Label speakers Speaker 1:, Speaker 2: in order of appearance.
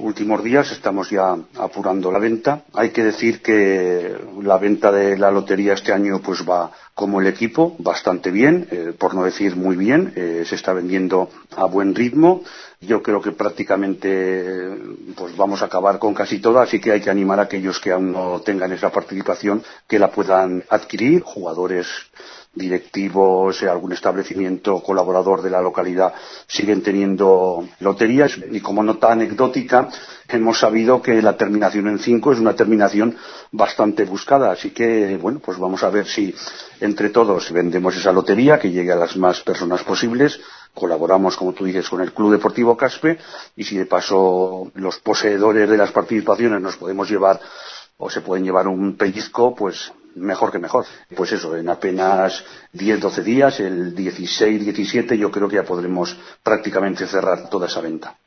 Speaker 1: últimos días estamos ya apurando la venta. Hay que decir que la venta de la lotería este año pues va como el equipo, bastante bien, por no decir muy bien. Se está vendiendo a buen ritmo. Yo creo que prácticamente pues vamos a acabar con casi toda, así que hay que animar a aquellos que aún no tengan esa participación que la puedan adquirir. Jugadores, directivos, algún establecimiento colaborador de la localidad siguen teniendo loterías, y como nota anecdótica hemos sabido que la terminación en 5 es una terminación bastante buscada, así que bueno, pues vamos a ver si entre todos vendemos esa lotería, que llegue a las más personas posibles, colaboramos, como tú dices, con el Club Deportivo Caspe, y si de paso los poseedores de las participaciones nos podemos llevar o se pueden llevar un pellizco, pues mejor que mejor. Pues eso, en apenas 10-12 días, el 16-17, yo creo que ya podremos prácticamente cerrar toda esa venta.